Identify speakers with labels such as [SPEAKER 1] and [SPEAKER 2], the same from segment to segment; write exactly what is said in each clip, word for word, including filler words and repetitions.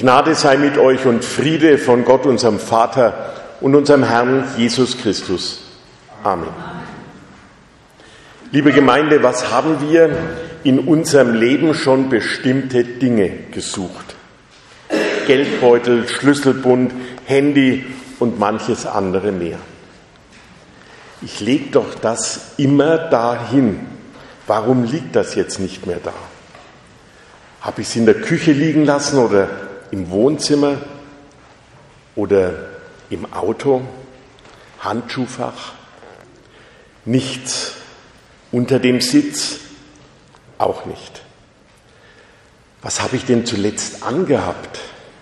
[SPEAKER 1] Gnade sei mit euch und Friede von Gott, unserem Vater und unserem Herrn Jesus Christus. Amen. Liebe Gemeinde, was haben wir in unserem Leben schon bestimmte Dinge gesucht? Geldbeutel, Schlüsselbund, Handy und manches andere mehr. Ich lege doch das immer dahin. Warum liegt das jetzt nicht mehr da? Habe ich es in der Küche liegen lassen oder im Wohnzimmer oder im Auto? Handschuhfach? Nichts. Unter dem Sitz? Auch nicht. Was habe ich denn zuletzt angehabt?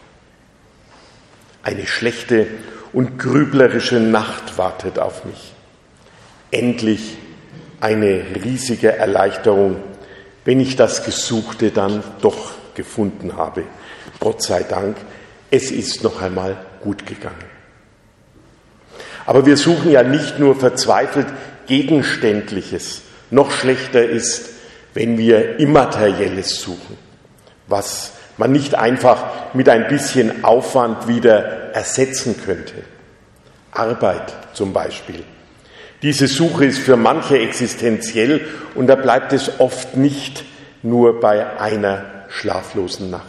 [SPEAKER 1] Eine schlechte und grüblerische Nacht wartet auf mich. Endlich eine riesige Erleichterung, wenn ich das Gesuchte dann doch gefunden habe. Gott sei Dank, es ist noch einmal gut gegangen. Aber wir suchen ja nicht nur verzweifelt Gegenständliches. Noch schlechter ist, wenn wir Immaterielles suchen, was man nicht einfach mit ein bisschen Aufwand wieder ersetzen könnte. Arbeit zum Beispiel. Diese Suche ist für manche existenziell und da bleibt es oft nicht nur bei einer schlaflosen Nacht.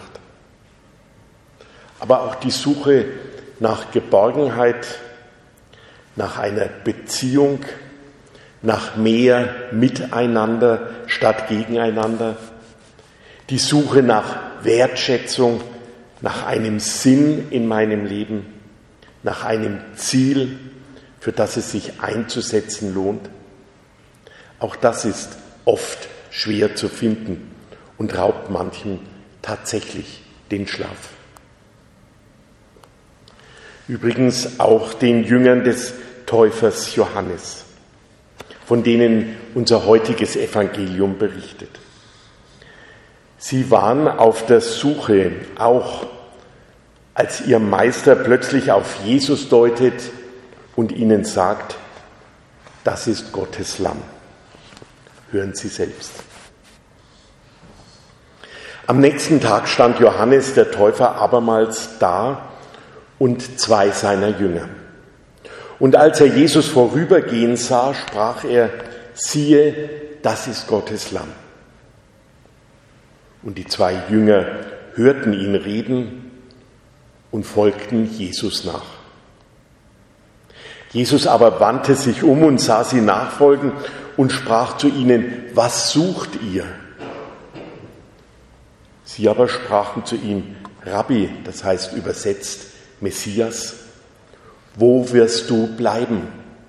[SPEAKER 1] Aber auch die Suche nach Geborgenheit, nach einer Beziehung, nach mehr Miteinander statt gegeneinander, die Suche nach Wertschätzung, nach einem Sinn in meinem Leben, nach einem Ziel, für das es sich einzusetzen lohnt. Auch das ist oft schwer zu finden und raubt manchem tatsächlich den Schlaf. Übrigens auch den Jüngern des Täufers Johannes, von denen unser heutiges Evangelium berichtet. Sie waren auf der Suche, auch als ihr Meister plötzlich auf Jesus deutet und ihnen sagt, das ist Gottes Lamm. Hören Sie selbst. Am nächsten Tag stand Johannes der Täufer abermals da und zwei seiner Jünger. Und als er Jesus vorübergehen sah, sprach er, siehe, das ist Gottes Lamm. Und die zwei Jünger hörten ihn reden und folgten Jesus nach. Jesus aber wandte sich um und sah sie nachfolgen und sprach zu ihnen, was sucht ihr? Sie aber sprachen zu ihm, Rabbi, das heißt übersetzt Messias, wo wirst du bleiben?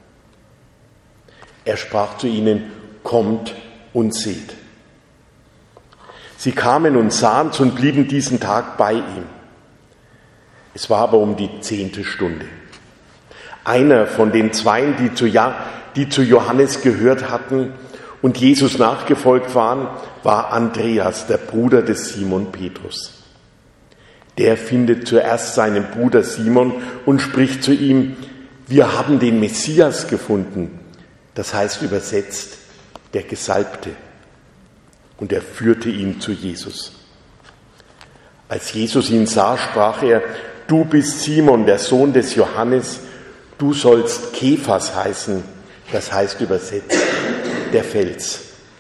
[SPEAKER 1] Er sprach zu ihnen, kommt und seht. Sie kamen und sahen's und blieben diesen Tag bei ihm. Es war aber um die zehnte Stunde. Einer von den Zweien, die zu, ja, die zu Johannes gehört hatten und Jesus nachgefolgt waren, war Andreas, der Bruder des Simon Petrus. Der findet zuerst seinen Bruder Simon und spricht zu ihm, wir haben den Messias gefunden, das heißt übersetzt, der Gesalbte. Und er führte ihn zu Jesus. Als Jesus ihn sah, sprach er, du bist Simon, der Sohn des Johannes, du sollst Kephas heißen, das heißt übersetzt, der Fels.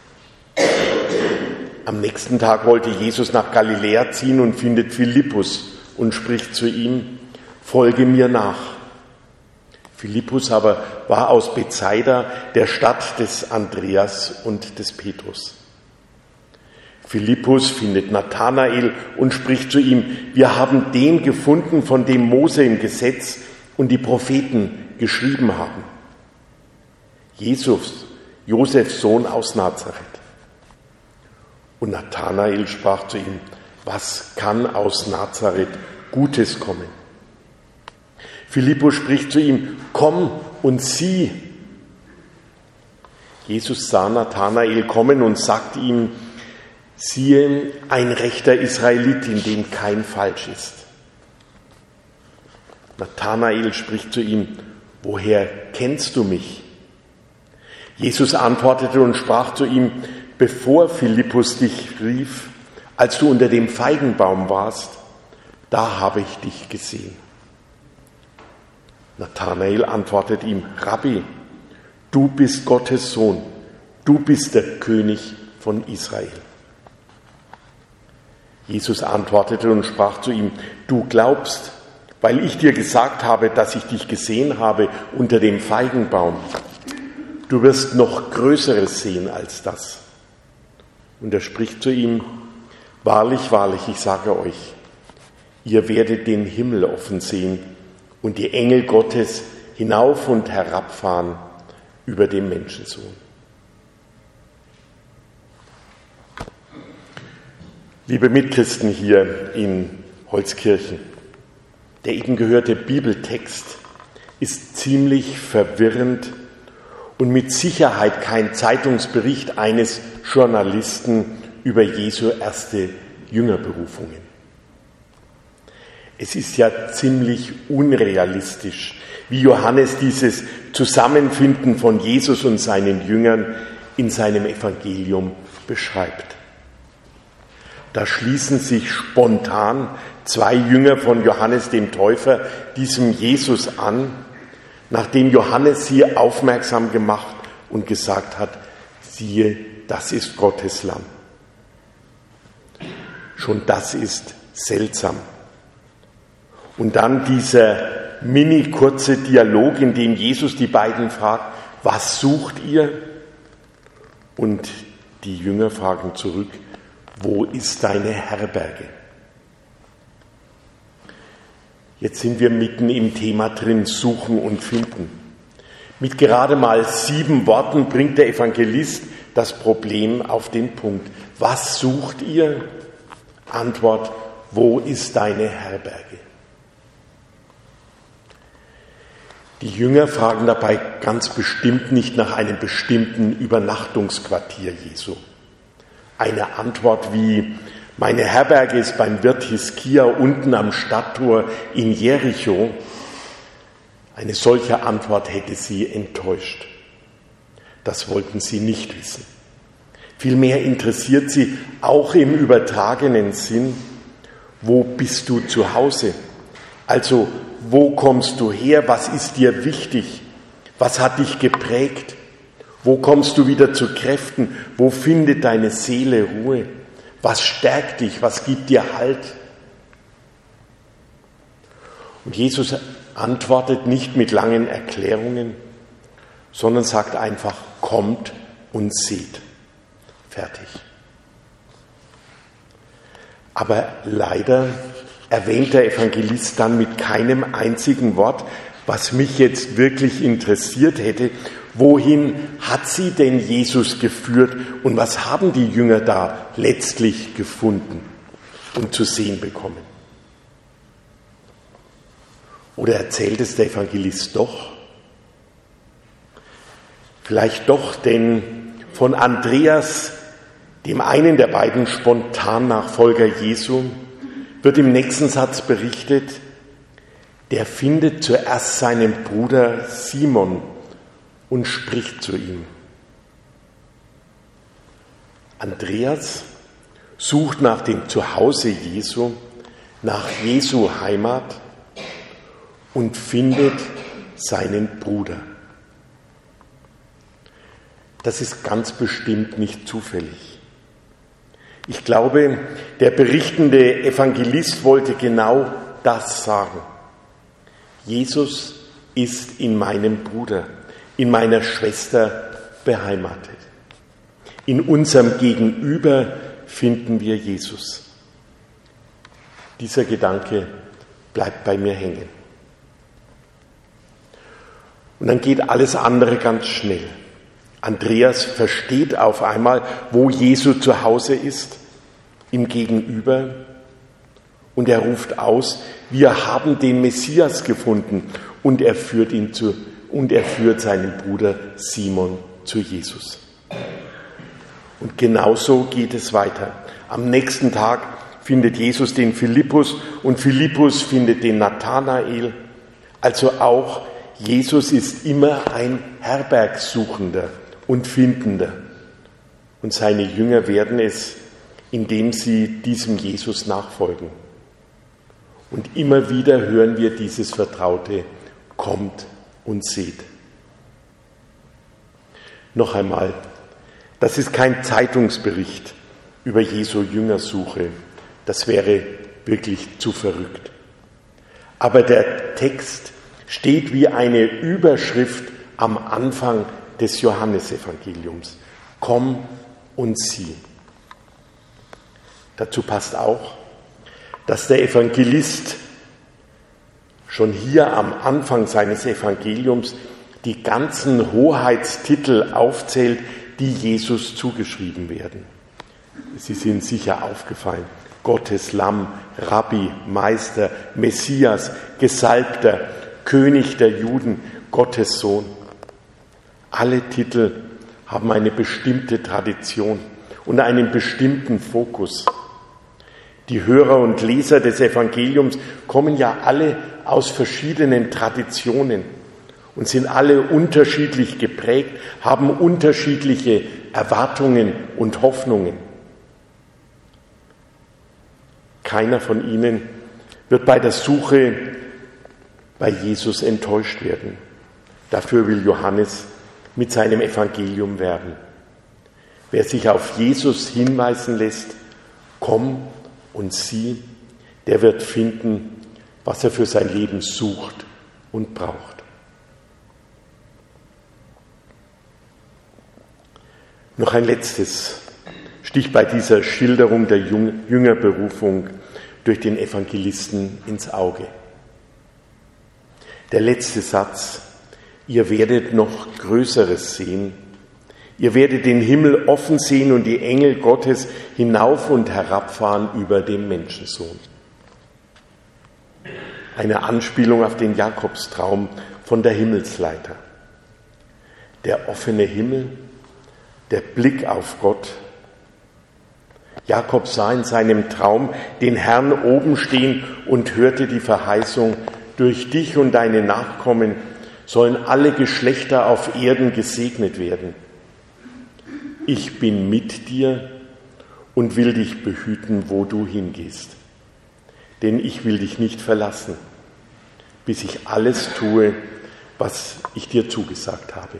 [SPEAKER 1] Am nächsten Tag wollte Jesus nach Galiläa ziehen und findet Philippus und spricht zu ihm, folge mir nach. Philippus aber war aus Bethsaida, der Stadt des Andreas und des Petrus. Philippus findet Nathanael und spricht zu ihm, wir haben den gefunden, von dem Mose im Gesetz und die Propheten geschrieben haben. Jesus, Josefs Sohn aus Nazareth. Und Nathanael sprach zu ihm, was kann aus Nazareth Gutes kommen? Philippus spricht zu ihm, komm und sieh. Jesus sah Nathanael kommen und sagt ihm, siehe, ein rechter Israelit, in dem kein Falsch ist. Nathanael spricht zu ihm, woher kennst du mich? Jesus antwortete und sprach zu ihm, bevor Philippus dich rief, als du unter dem Feigenbaum warst, da habe ich dich gesehen. Nathanael antwortet ihm, Rabbi, du bist Gottes Sohn, du bist der König von Israel. Jesus antwortete und sprach zu ihm, du glaubst, weil ich dir gesagt habe, dass ich dich gesehen habe unter dem Feigenbaum. Du wirst noch Größeres sehen als das. Und er spricht zu ihm, wahrlich, wahrlich, ich sage euch, ihr werdet den Himmel offen sehen und die Engel Gottes hinauf und herabfahren über dem Menschensohn. Liebe Mitchristen hier in Holzkirchen, der eben gehörte Bibeltext ist ziemlich verwirrend und mit Sicherheit kein Zeitungsbericht eines Journalisten über Jesu erste Jüngerberufungen. Es ist ja ziemlich unrealistisch, wie Johannes dieses Zusammenfinden von Jesus und seinen Jüngern in seinem Evangelium beschreibt. Da schließen sich spontan zwei Jünger von Johannes dem Täufer diesem Jesus an, nachdem Johannes sie aufmerksam gemacht und gesagt hat, siehe, das ist Gottes Lamm. Schon das ist seltsam. Und dann dieser mini kurze Dialog, in dem Jesus die beiden fragt, was sucht ihr? Und die Jünger fragen zurück, wo ist deine Herberge? Jetzt sind wir mitten im Thema drin, suchen und finden. Mit gerade mal sieben Worten bringt der Evangelist das Problem auf den Punkt. Was sucht ihr? Antwort, wo ist deine Herberge? Die Jünger fragen dabei ganz bestimmt nicht nach einem bestimmten Übernachtungsquartier Jesu. Eine Antwort wie, meine Herberge ist beim Wirt Hiskia unten am Stadttor in Jericho. Eine solche Antwort hätte sie enttäuscht. Das wollten sie nicht wissen. Vielmehr interessiert sie auch im übertragenen Sinn, wo bist du zu Hause? Also, wo kommst du her? Was ist dir wichtig? Was hat dich geprägt? Wo kommst du wieder zu Kräften? Wo findet deine Seele Ruhe? Was stärkt dich? Was gibt dir Halt? Und Jesus antwortet nicht mit langen Erklärungen, sondern sagt einfach, kommt und seht. Fertig. Aber leider erwähnt der Evangelist dann mit keinem einzigen Wort, was mich jetzt wirklich interessiert hätte, wohin hat sie denn Jesus geführt und was haben die Jünger da letztlich gefunden und zu sehen bekommen? Oder erzählt es der Evangelist doch? Vielleicht doch, denn von Andreas, dem einen der beiden Spontannachfolger Jesu, wird im nächsten Satz berichtet, der findet zuerst seinen Bruder Simon und spricht zu ihm. Andreas sucht nach dem Zuhause Jesu, nach Jesu Heimat und findet seinen Bruder. Das ist ganz bestimmt nicht zufällig. Ich glaube, der berichtende Evangelist wollte genau das sagen. Jesus ist in meinem Bruder, in meiner Schwester beheimatet. In unserem Gegenüber finden wir Jesus. Dieser Gedanke bleibt bei mir hängen. Und dann geht alles andere ganz schnell. Andreas versteht auf einmal, wo Jesu zu Hause ist, im Gegenüber. Und er ruft aus, wir haben den Messias gefunden. Und er führt ihn zu, und er führt seinen Bruder Simon zu Jesus. Und genauso geht es weiter. Am nächsten Tag findet Jesus den Philippus und Philippus findet den Nathanael. Also auch Jesus ist immer ein Herbergsuchender und Findender. Und seine Jünger werden es, indem sie diesem Jesus nachfolgen. Und immer wieder hören wir dieses vertraute Kommt und seht. Noch einmal, das ist kein Zeitungsbericht über Jesu Jüngersuche. Das wäre wirklich zu verrückt. Aber der Text steht wie eine Überschrift am Anfang des Johannesevangeliums. Komm und sieh. Dazu passt auch, dass der Evangelist schon hier am Anfang seines Evangeliums die ganzen Hoheitstitel aufzählt, die Jesus zugeschrieben werden. Sie sind sicher aufgefallen. Gottes Lamm, Rabbi, Meister, Messias, Gesalbter, König der Juden, Gottes Sohn. Alle Titel haben eine bestimmte Tradition und einen bestimmten Fokus. Die Hörer und Leser des Evangeliums kommen ja alle aus verschiedenen Traditionen und sind alle unterschiedlich geprägt, haben unterschiedliche Erwartungen und Hoffnungen. Keiner von ihnen wird bei der Suche bei Jesus enttäuscht werden. Dafür will Johannes mit seinem Evangelium werben. Wer sich auf Jesus hinweisen lässt, komm und sieh, der wird finden, was er für sein Leben sucht und braucht. Noch ein letztes sticht bei dieser Schilderung der Jüngerberufung durch den Evangelisten ins Auge. Der letzte Satz: Ihr werdet noch Größeres sehen. Ihr werdet den Himmel offen sehen und die Engel Gottes hinauf und herabfahren über dem Menschensohn. Eine Anspielung auf den Jakobstraum von der Himmelsleiter. Der offene Himmel, der Blick auf Gott. Jakob sah in seinem Traum den Herrn oben stehen und hörte die Verheißung: Durch dich und deine Nachkommen sollen alle Geschlechter auf Erden gesegnet werden. Ich bin mit dir und will dich behüten, wo du hingehst. Denn ich will dich nicht verlassen, bis ich alles tue, was ich dir zugesagt habe.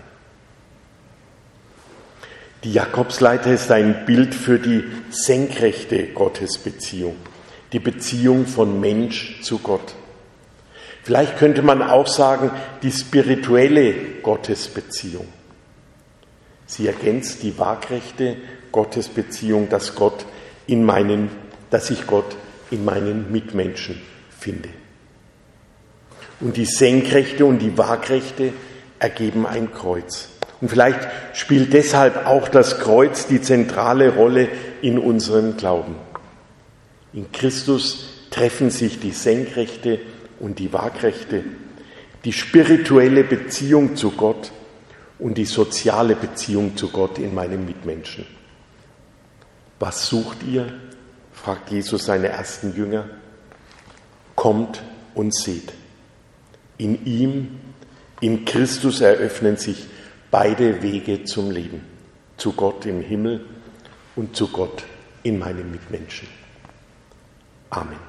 [SPEAKER 1] Die Jakobsleiter ist ein Bild für die senkrechte Gottesbeziehung, die Beziehung von Mensch zu Gott. Vielleicht könnte man auch sagen, die spirituelle Gottesbeziehung. Sie ergänzt die waagrechte Gottesbeziehung, dass Gott in meinen, dass ich Gott in meinen Mitmenschen finde. Und die senkrechte und die waagrechte ergeben ein Kreuz. Und vielleicht spielt deshalb auch das Kreuz die zentrale Rolle in unserem Glauben. In Christus treffen sich die senkrechte und die waagrechte, die spirituelle Beziehung zu Gott und die soziale Beziehung zu Gott in meinem Mitmenschen. Was sucht ihr? Fragt Jesus seine ersten Jünger. Kommt und seht. In ihm, in Christus eröffnen sich beide Wege zum Leben. Zu Gott im Himmel und zu Gott in meinem Mitmenschen. Amen.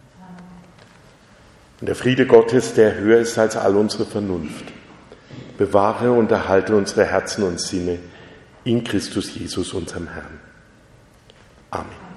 [SPEAKER 1] Und der Friede Gottes, der höher ist als all unsere Vernunft, bewahre und erhalte unsere Herzen und Sinne in Christus Jesus, unserem Herrn. Amen.